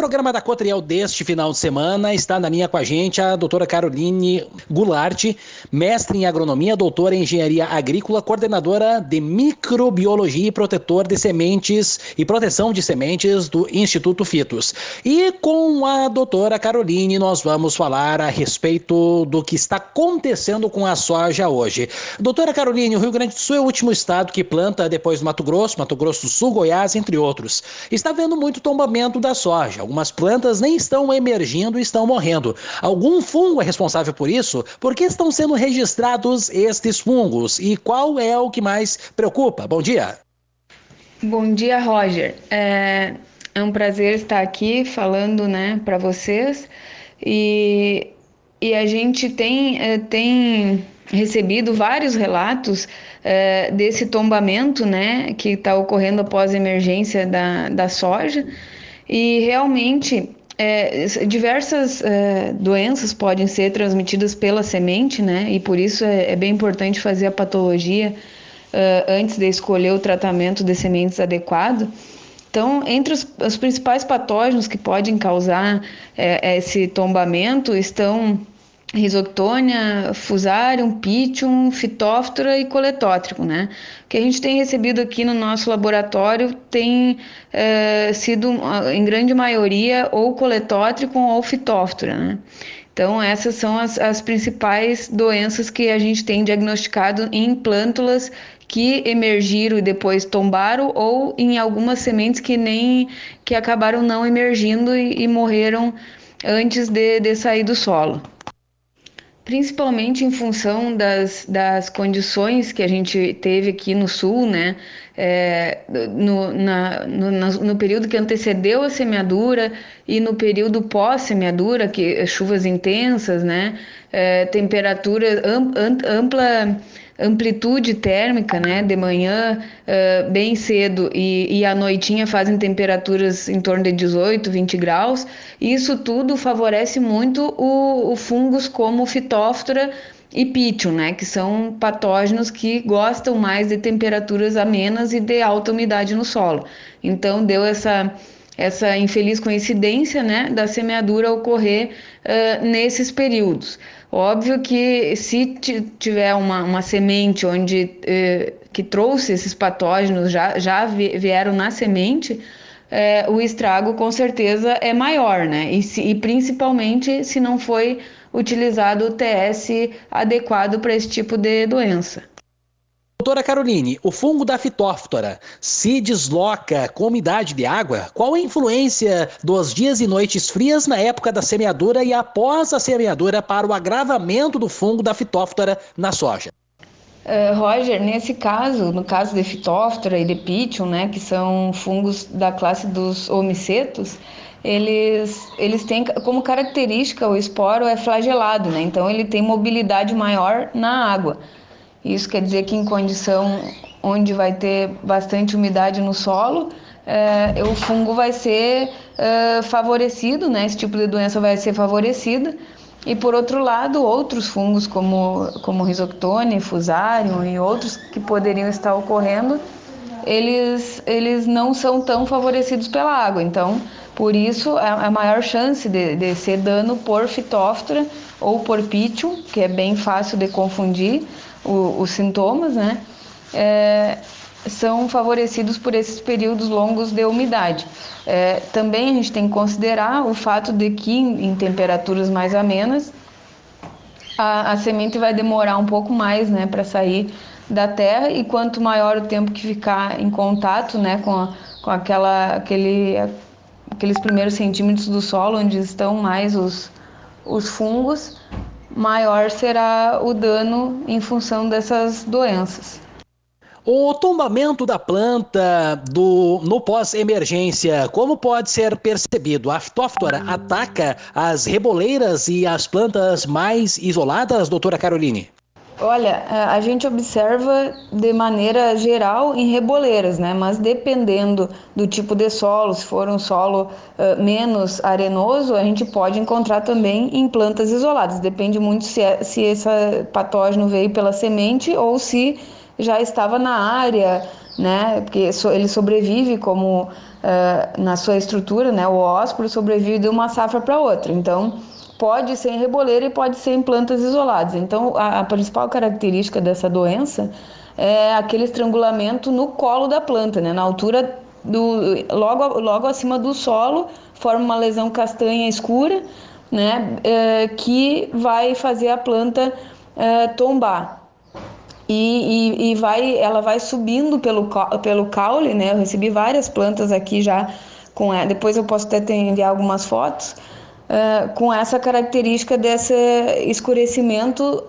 programa da Cotriel deste final de semana está na linha com a gente a doutora Caroline Goulart, mestre em agronomia, doutora em engenharia agrícola, coordenadora de microbiologia e protetor de sementes e proteção de sementes do Instituto Fitos. E com a doutora Caroline nós vamos falar a respeito do que está acontecendo com a soja hoje. Doutora Caroline, o Rio Grande do Sul é o último estado que planta depois do Mato Grosso do Sul, Goiás, entre outros. Está havendo muito tombamento da soja. Algumas plantas nem estão emergindo e estão morrendo. Algum fungo é responsável por isso? Por que estão sendo registrados estes fungos? E qual é o que mais preocupa? Bom dia. Bom dia, Roger. É um prazer estar aqui falando, para vocês. E a gente tem recebido vários relatos desse tombamento, que está ocorrendo após a emergência da soja. E realmente diversas doenças podem ser transmitidas pela semente, e por isso é bem importante fazer a patologia antes de escolher o tratamento de sementes adequado. Então, entre os principais patógenos que podem causar esse tombamento estão Rhizoctonia, Fusarium, Pythium, Phytophthora e Coletótrico, O que a gente tem recebido aqui no nosso laboratório tem sido, em grande maioria, ou Coletótrico ou Phytophthora, Então, essas são as principais doenças que a gente tem diagnosticado em plântulas que emergiram e depois tombaram, ou em algumas sementes que acabaram não emergindo e morreram antes de sair do solo. Principalmente em função das condições que a gente teve aqui no sul, no período que antecedeu a semeadura e no período pós-semeadura, que chuvas intensas, temperatura ampla amplitude térmica, de manhã bem cedo e à noitinha fazem temperaturas em torno de 18, 20 graus. Isso tudo favorece muito o fungos como Phytophthora e Pythium, que são patógenos que gostam mais de temperaturas amenas e de alta umidade no solo. Então deu essa infeliz coincidência, da semeadura ocorrer nesses períodos. Óbvio que se tiver uma semente onde que trouxe esses patógenos, já vieram na semente, o estrago com certeza é maior, E principalmente se não foi utilizado o TS adequado para esse tipo de doença. Doutora Caroline, o fungo da Phytophthora se desloca com umidade de água? Qual a influência dos dias e noites frias na época da semeadura e após a semeadura para o agravamento do fungo da Phytophthora na soja? Roger, no caso de Phytophthora e de Pythium, que são fungos da classe dos homicetos, eles têm como característica o esporo é flagelado, Então ele tem mobilidade maior na água. Isso quer dizer que em condição onde vai ter bastante umidade no solo, o fungo vai ser favorecido, Esse tipo de doença vai ser favorecida. E por outro lado, outros fungos como Rhizoctonia, Fusarium e outros que poderiam estar ocorrendo, eles não são tão favorecidos pela água. Então, por isso, a maior chance de ser dano por Phytophthora ou por Pythium, que é bem fácil de confundir os sintomas, são favorecidos por esses períodos longos de umidade. Também a gente tem que considerar o fato de que em temperaturas mais amenas a semente vai demorar um pouco mais, para sair da terra, e quanto maior o tempo que ficar em contato, com aqueles primeiros centímetros do solo onde estão mais os fungos, maior será o dano em função dessas doenças. O tombamento da planta no pós-emergência, como pode ser percebido? A Phytophthora ataca as reboleiras e as plantas mais isoladas, doutora Caroline? Olha, a gente observa de maneira geral em reboleiras, mas dependendo do tipo de solo, se for um solo menos arenoso, a gente pode encontrar também em plantas isoladas. Depende muito se esse patógeno veio pela semente ou se já estava na área, né? Porque ele sobrevive como na sua estrutura, né? O hósporo sobrevive de uma safra para outra. Então, pode ser em reboleira e pode ser em plantas isoladas. Então, a principal característica dessa doença é aquele estrangulamento no colo da planta, né? Na altura logo acima do solo, forma uma lesão castanha escura, né? Que vai fazer a planta tombar. Ela vai subindo pelo caule, né? Eu recebi várias plantas aqui já depois eu posso até enviar algumas fotos com essa característica desse escurecimento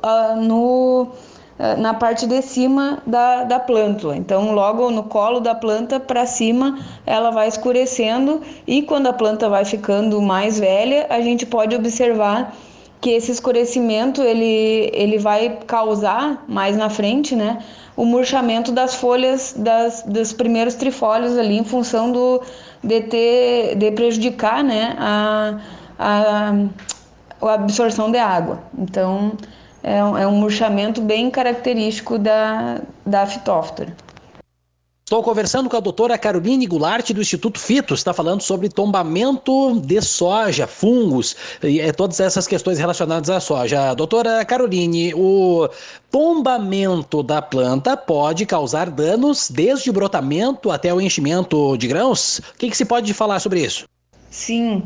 na parte de cima da plântula. Então, logo no colo da planta para cima, ela vai escurecendo, e quando a planta vai ficando mais velha, a gente pode observar que esse escurecimento ele vai causar mais na frente, né, o murchamento das folhas dos primeiros trifólios ali, em função de prejudicar, né, a absorção de água. Então, é um murchamento bem característico da Phytophthora. Estou conversando com a doutora Caroline Goulart, do Instituto Fito. Está falando sobre tombamento de soja, fungos, e todas essas questões relacionadas à soja. Doutora Caroline, o tombamento da planta pode causar danos desde o brotamento até o enchimento de grãos? O que se pode falar sobre isso? Sim,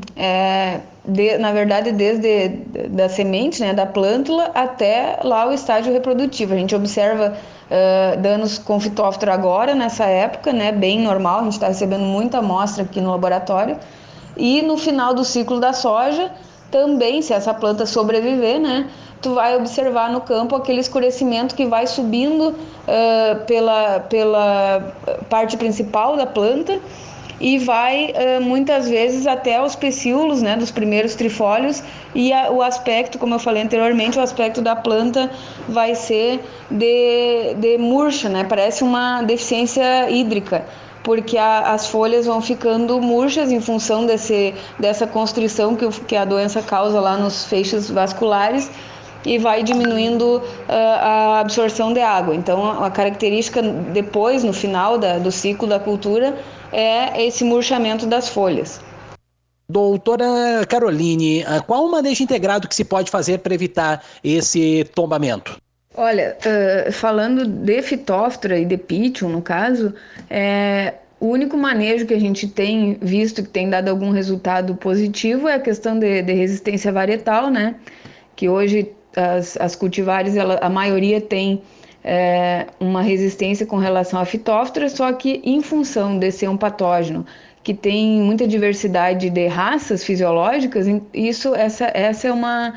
na verdade, desde da semente, né, da plântula até lá o estágio reprodutivo. A gente observa danos com Phytophthora agora, nessa época, né, bem normal, a gente está recebendo muita amostra aqui no laboratório. E no final do ciclo da soja, também, se essa planta sobreviver, né, tu vai observar no campo aquele escurecimento que vai subindo pela parte principal da planta, e vai muitas vezes até os pecíolos, né, dos primeiros trifólios, e o aspecto, como eu falei anteriormente, o aspecto da planta vai ser de murcha, né, parece uma deficiência hídrica, porque as folhas vão ficando murchas em função dessa constrição que a doença causa lá nos feixes vasculares, e vai diminuindo a absorção de água. Então, a característica depois, no final do ciclo da cultura, é esse murchamento das folhas. Doutora Caroline, qual o manejo integrado que se pode fazer para evitar esse tombamento? Olha, falando de Phytophthora e de Pythium, no caso, o único manejo que a gente tem visto que tem dado algum resultado positivo é a questão de resistência varietal, né? Que hoje as cultivares, a maioria tem uma resistência com relação à Phytophthora, só que em função de ser um patógeno que tem muita diversidade de raças fisiológicas, essa é uma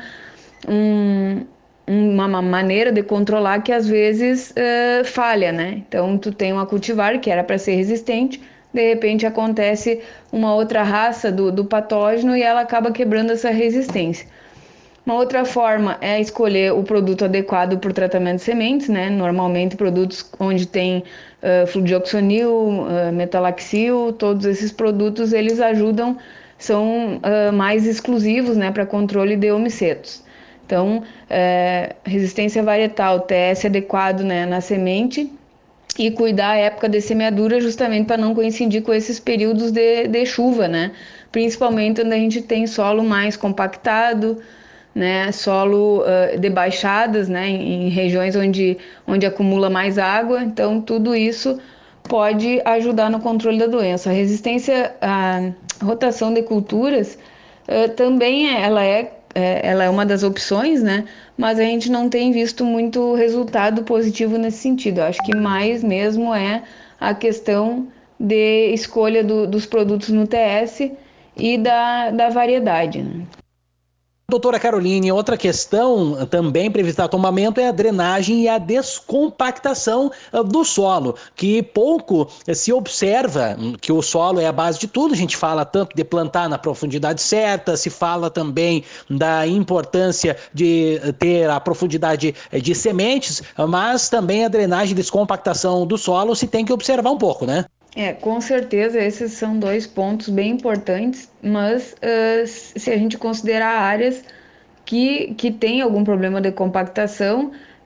maneira de controlar que às vezes falha, né? Então, tu tem uma cultivar que era para ser resistente, de repente acontece uma outra raça do patógeno e ela acaba quebrando essa resistência. Uma outra forma é escolher o produto adequado para o tratamento de sementes, né? Normalmente produtos onde tem fluidioxonil, metalaxil, todos esses produtos eles ajudam, são mais exclusivos, né, para controle de homicetos. Então, resistência varietal, TS adequado, né, na semente, e cuidar a época de semeadura justamente para não coincidir com esses períodos de chuva, né? Principalmente onde a gente tem solo mais compactado, né, solo de baixadas, né, em regiões onde acumula mais água. Então, tudo isso pode ajudar no controle da doença. A resistência à rotação de culturas também ela é uma das opções, né, mas a gente não tem visto muito resultado positivo nesse sentido. Eu acho que mais mesmo é a questão de escolha dos produtos no TS e da variedade, né? Doutora Caroline, outra questão também para evitar tombamento é a drenagem e a descompactação do solo, que pouco se observa que o solo é a base de tudo. A gente fala tanto de plantar na profundidade certa, se fala também da importância de ter a profundidade de sementes, mas também a drenagem e descompactação do solo se tem que observar um pouco, né? Com certeza esses são dois pontos bem importantes, mas se a gente considerar áreas que tem algum problema de compactação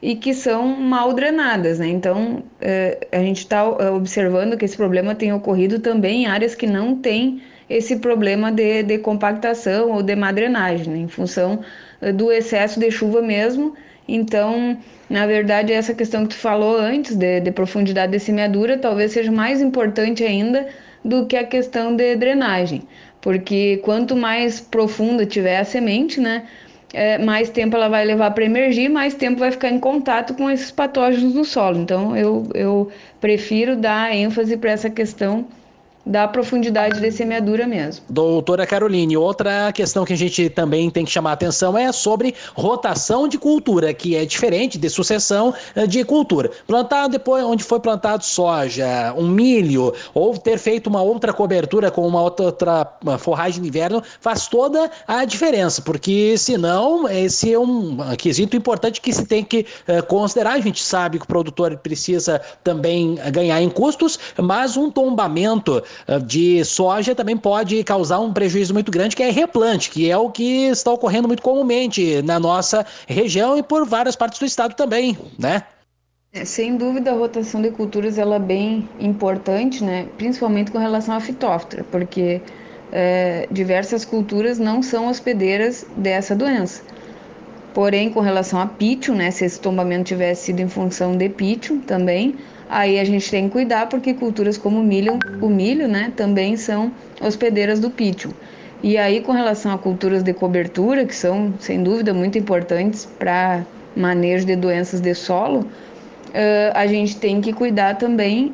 e que são mal drenadas, né? Então, a gente está observando que esse problema tem ocorrido também em áreas que não têm esse problema de compactação ou de má drenagem, né? Em função do excesso de chuva mesmo. Então, na verdade, essa questão que tu falou antes de profundidade de semeadura talvez seja mais importante ainda do que a questão de drenagem, porque quanto mais profunda tiver a semente, né, mais tempo ela vai levar para emergir, mais tempo vai ficar em contato com esses patógenos no solo. Então, eu prefiro dar ênfase para essa questão da profundidade de semeadura mesmo. Doutora Caroline, outra questão que a gente também tem que chamar a atenção é sobre rotação de cultura, que é diferente de sucessão de cultura. Plantar depois onde foi plantado soja, um milho, ou ter feito uma outra cobertura com uma outra forragem de inverno, faz toda a diferença, porque senão esse é um quesito importante que se tem que considerar. A gente sabe que o produtor precisa também ganhar em custos, mas um tombamento de soja também pode causar um prejuízo muito grande, que é replante, que é o que está ocorrendo muito comumente na nossa região e por várias partes do estado também, né? Sem dúvida, a rotação de culturas ela é bem importante, né? Principalmente com relação à fitóftora, porque diversas culturas não são hospedeiras dessa doença. Porém, com relação a pítio, né? Se esse tombamento tivesse sido em função de pítio também, aí a gente tem que cuidar, porque culturas como o milho, né, também são hospedeiras do pítio. E aí, com relação a culturas de cobertura, que são, sem dúvida, muito importantes para manejo de doenças de solo, a gente tem que cuidar também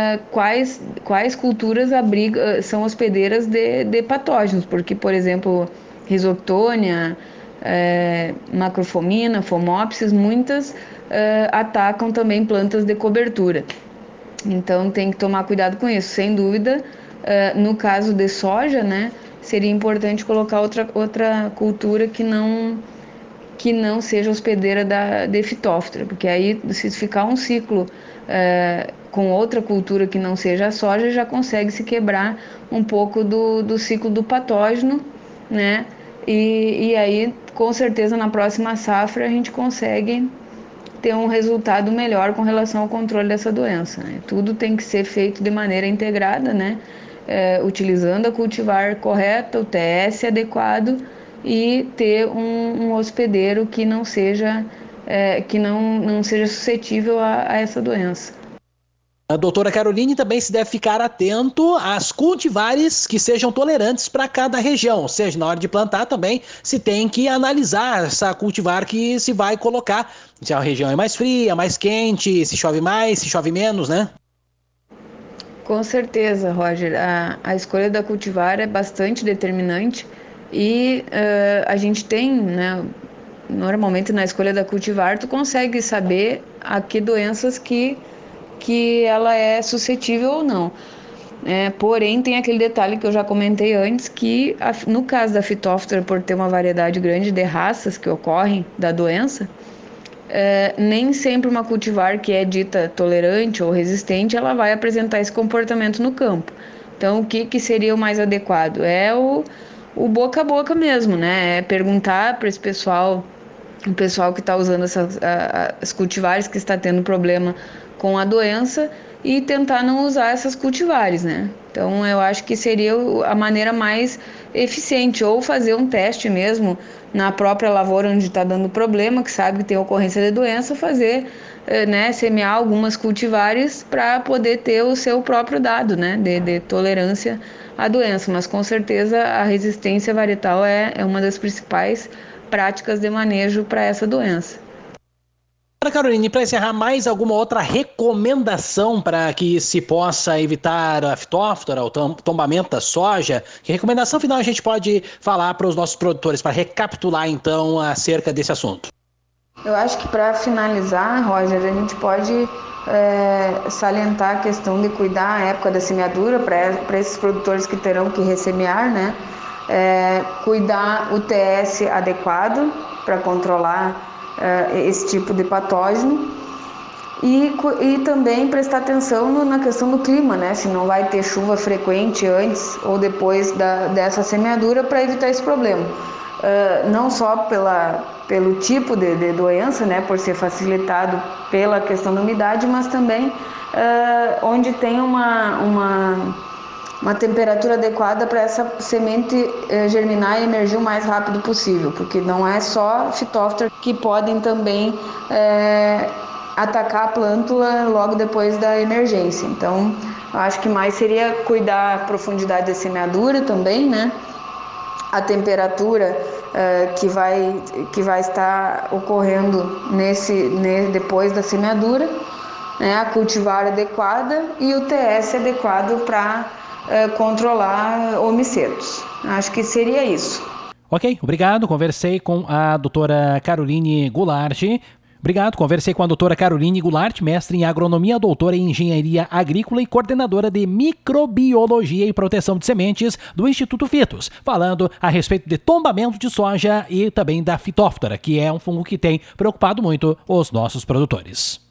quais culturas são hospedeiras de patógenos, porque, por exemplo, risoctônia, macrofomina, fomopsis, muitas atacam também plantas de cobertura. Então tem que tomar cuidado com isso. Sem dúvida, no caso de soja, né, seria importante colocar outra cultura que não seja hospedeira de fitóftora, porque aí, se ficar um ciclo com outra cultura que não seja a soja, já consegue se quebrar um pouco do ciclo do patógeno, né? E aí, com certeza, na próxima safra, a gente consegue ter um resultado melhor com relação ao controle dessa doença, né? Tudo tem que ser feito de maneira integrada, né? Utilizando a cultivar correta, o TS adequado e ter um hospedeiro que não seja suscetível a essa doença. A doutora Caroline também se deve ficar atento às cultivares que sejam tolerantes para cada região, ou seja, na hora de plantar também se tem que analisar essa cultivar que se vai colocar, se a região é mais fria, mais quente, se chove mais, se chove menos, né? Com certeza, Roger, a escolha da cultivar é bastante determinante e a gente tem, né, normalmente na escolha da cultivar tu consegue saber a que doenças que ela é suscetível ou não. Porém, tem aquele detalhe que eu já comentei antes, que no caso da fitóftora, por ter uma variedade grande de raças que ocorrem da doença, nem sempre uma cultivar que é dita tolerante ou resistente, ela vai apresentar esse comportamento no campo. Então, o que seria o mais adequado? É o boca a boca mesmo, né? É perguntar para esse pessoal, o pessoal que está usando as cultivares que está tendo problema com a doença e tentar não usar essas cultivares, né? Então, eu acho que seria a maneira mais eficiente, ou fazer um teste mesmo na própria lavoura onde está dando problema, que sabe que tem ocorrência de doença, fazer, né, semear algumas cultivares para poder ter o seu próprio dado, né, de tolerância à doença. Mas, com certeza, a resistência varietal é uma das principais práticas de manejo para essa doença. Caroline, para encerrar, mais alguma outra recomendação para que se possa evitar a fitóftora, o tombamento da soja? Que recomendação final a gente pode falar para os nossos produtores, para recapitular então acerca desse assunto? Eu acho que para finalizar, Roger, a gente pode salientar a questão de cuidar a época da semeadura para esses produtores que terão que ressemear, né? Cuidar o TS adequado para controlar esse tipo de patógeno e também prestar atenção na questão do clima, né? Se não vai ter chuva frequente antes ou depois dessa semeadura, para evitar esse problema. não só pelo tipo de doença, né, por ser facilitado pela questão da umidade, mas também onde tem uma temperatura adequada para essa semente germinar e emergir o mais rápido possível, porque não é só fitóftora que podem também atacar a plântula logo depois da emergência. Então, eu acho que mais seria cuidar a profundidade da semeadura também, né? A temperatura que vai estar ocorrendo depois da semeadura, né? A cultivar adequada e o TS adequado para controlar homicetos. Acho que seria isso. Ok, obrigado. Conversei com a doutora Caroline Goulart. Mestre em agronomia, doutora em engenharia agrícola e coordenadora de microbiologia e proteção de sementes do Instituto Fitos, falando a respeito de tombamento de soja e também da fitóftora, que é um fungo que tem preocupado muito os nossos produtores.